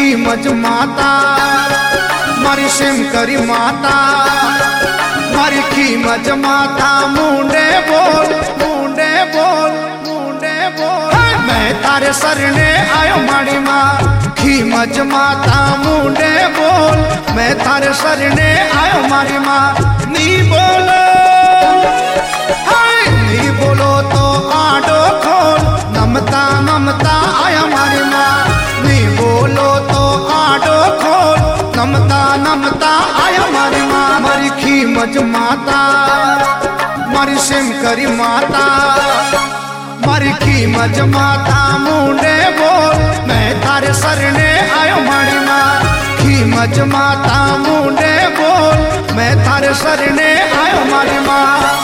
खीमज माता मारी सिम करी माता मारी खीमज माता मुंडे बोल मुंडे बोल मुंडे बोल मैं तारे सरने आयो मारी माँ खीमज माता मुंडे बोल मैं थारे सरने आयो मारी माँ नी बोलो नी बोलो तो आडो खोल नमता नमता आया मारी माँ नी बोलो तो आडो खोल नमता नमता आया मारी माँ मारी खीमज माता मारी सिम करी माता मारी खीमज माता मुंडे बोल मैं थारे सरने आयो मारी माँ खीमज माता मुंडे बोल मैं थारे सरने आयो मारी माँ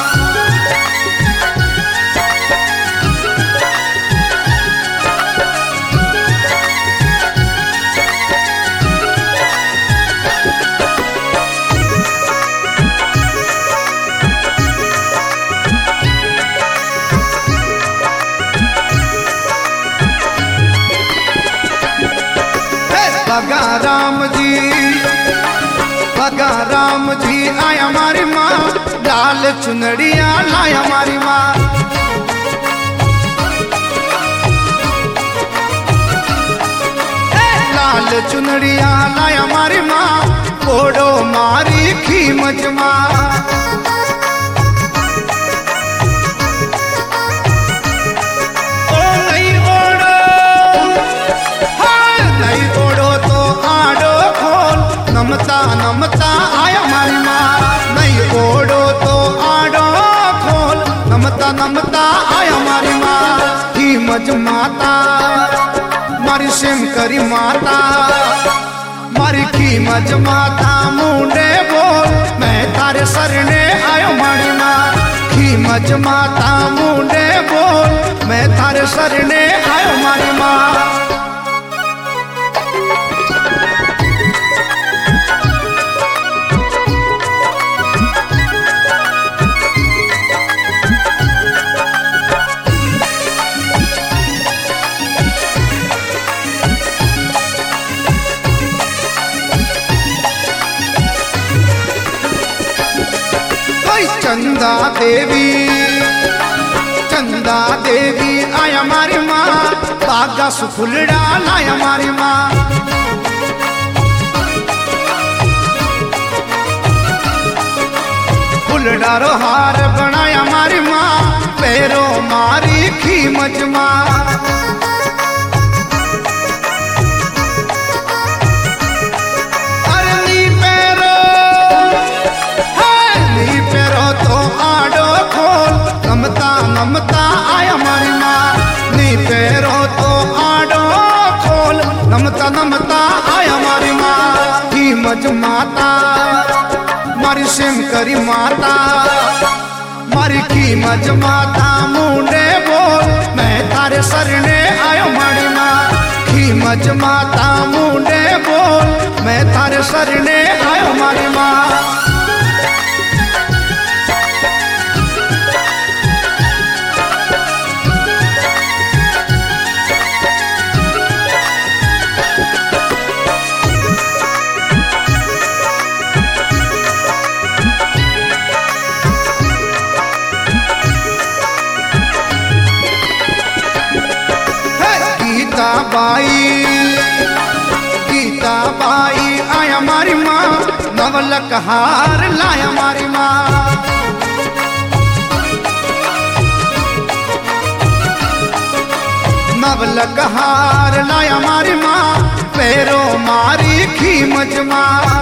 भगा राम जी आया मारी माँ लाल चुनड़िया लाया मारी माँ लाल चुनड़िया लाया मारी माँ ओढ़ो मारी खीमज माँ नमता नमता आया मारी माँ नहीं ओढ़ो तो आड़ो खोल नमता नमता आया मारी माँ खीमज माता मारी सिम करी माता मारी खीमज माता मुंडे बोल मैं थारे सरने आयो मारी माँ खीमज माता मुंडे बोल मैं थारे सरने आयो मारी माँ चंदा देवी आया मारी माँ बागा सुफुलड़ा लाया मारी माँ फुलड़ा रो हार बनाया मारी माँ पैरों मारी खीमज माँ नमता आया मारी माँ नी पैरो तो आडो खोल नमता नमता आया मारी माँ खीमज माता मारी सिम करी माता मारी खीमज माता मुंडे बोल मैं थारे सरने आयो मारी माँ खीमज माता मुंडे बोल मैं थारे सरने आयो मारी माँ गीता बाई आया मारी माँ नवलक हार लाया मारी माँ नवलक हार लाया मारी माँ पैरों मारी खीमज माँ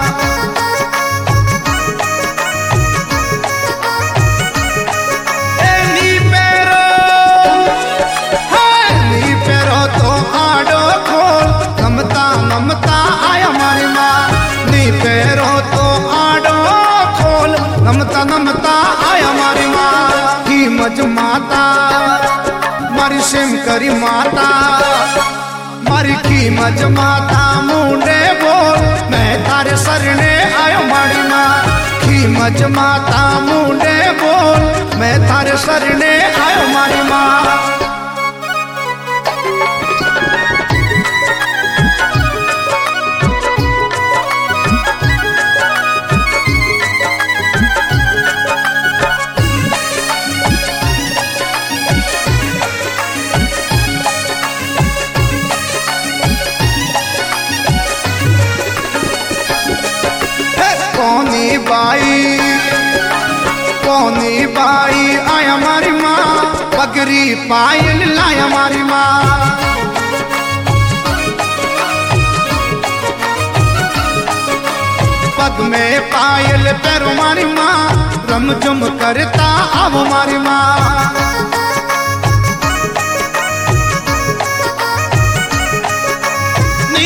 नमता आया मारी माँ नी पैरो तो आडो खोल नमता नमता आया मारी माँ खीमज माता मारी सिम करी माता मारी खीमज माता मुंडे बोल मैं थारे सरने आयो मारी माँ खीमज माता मुंडे बोल मैं थारे सरने आयो मारी माँ की पायल लाया मारी माँ। पग में पायल पैरों मारी माँ, रमझुम करता अब मारी माँ। नी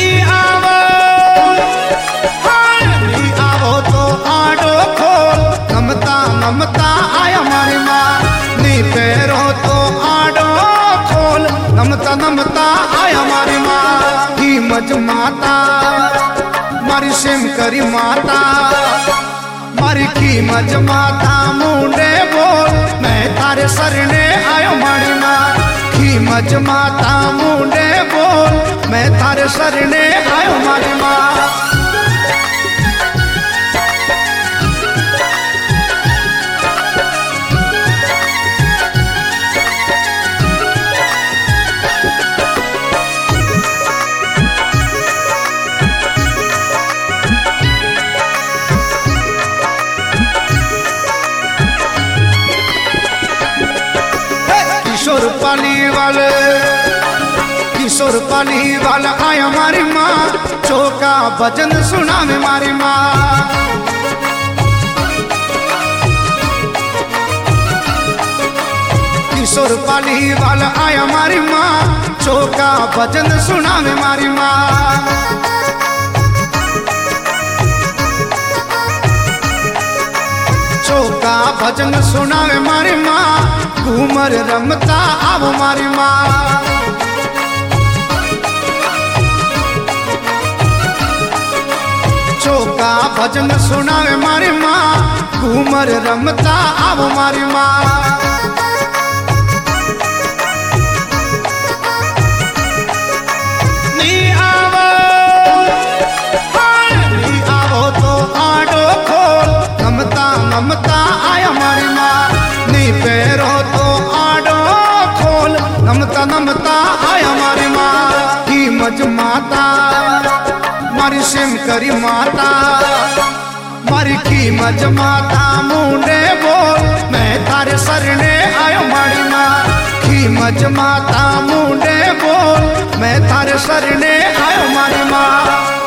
आवो तो आडो खोल, नमता नमता आया मारी माँ। नी पैरों तो आडो खोल, नमता नमता आया मारी माँ। ही मज माता मारी सिम करी माता, मारी की मज माता मुंडे बोल, मैं तारे सरने आयो मारी माँ। की मज माता मुंडे बोल, मैं तारे सरने आयो मारी माँ। किशोर पाली वाला आया मारी माँ, चौका भजन सुना में मारी माँ। किशोर पाली वाला आया मारी माँ, चौका भजन सुना में मारी माँ। चौका भजन सुना में मारी माँ, घूमर रमता अब मारी माँ। चौका भजन सुनावे मारी माँ, घूमर रमता अब मारी माँ। नी आवो तो आडो खोल, नमता नमता आया मारी माँ। नी पैरों तो आडो खोल, नमता नमता आया मारी माँ। की मज माता मारी सिम करी माता, मारी की मज माता मुंडे बोल, मैं तारे सरने आयो मारी माँ। की मज माता मुंडे बोल, मैं तारे सरने आयो मारी माँ।